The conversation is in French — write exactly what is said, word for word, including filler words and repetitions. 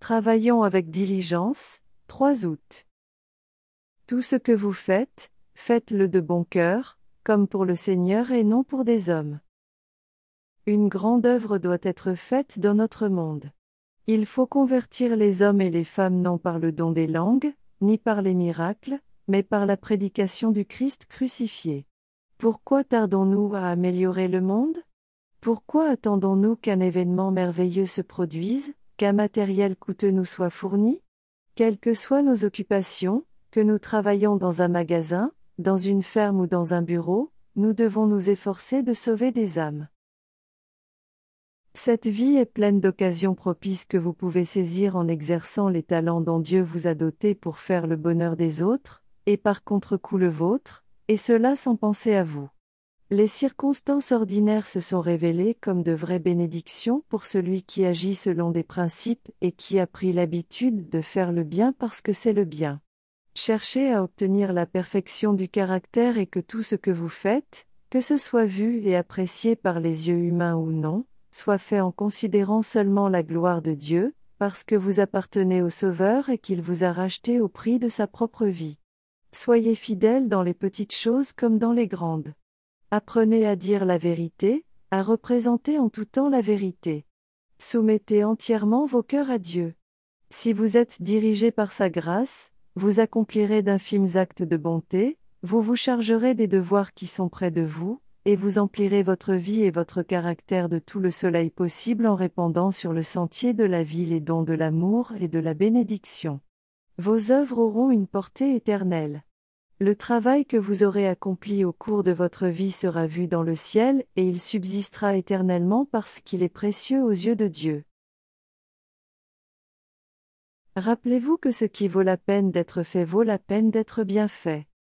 Travaillons avec diligence. trois août. Tout ce que vous faites, faites-le de bon cœur, comme pour le Seigneur et non pour des hommes. Une grande œuvre doit être faite dans notre monde. Il faut convertir les hommes et les femmes non par le don des langues, ni par les miracles, mais par la prédication du Christ crucifié. Pourquoi tardons-nous à améliorer le monde? Pourquoi attendons-nous qu'un événement merveilleux se produise, qu'un matériel coûteux nous soit fourni? Quelles que soient nos occupations, que nous travaillions dans un magasin, dans une ferme ou dans un bureau, nous devons nous efforcer de sauver des âmes. Cette vie est pleine d'occasions propices que vous pouvez saisir en exerçant les talents dont Dieu vous a dotés pour faire le bonheur des autres, et par contre-coup le vôtre, et cela sans penser à vous. Les circonstances ordinaires se sont révélées comme de vraies bénédictions pour celui qui agit selon des principes et qui a pris l'habitude de faire le bien parce que c'est le bien. Cherchez à obtenir la perfection du caractère et que tout ce que vous faites, que ce soit vu et apprécié par les yeux humains ou non, soit fait en considérant seulement la gloire de Dieu, parce que vous appartenez au Sauveur et qu'il vous a racheté au prix de sa propre vie. Soyez fidèles dans les petites choses comme dans les grandes. Apprenez à dire la vérité, à représenter en tout temps la vérité. Soumettez entièrement vos cœurs à Dieu. Si vous êtes dirigés par sa grâce, vous accomplirez d'infimes actes de bonté, vous vous chargerez des devoirs qui sont près de vous, et vous emplirez votre vie et votre caractère de tout le soleil possible en répandant sur le sentier de la vie les dons de l'amour et de la bénédiction. Vos œuvres auront une portée éternelle. Le travail que vous aurez accompli au cours de votre vie sera vu dans le ciel et il subsistera éternellement parce qu'il est précieux aux yeux de Dieu. Rappelez-vous que ce qui vaut la peine d'être fait vaut la peine d'être bien fait.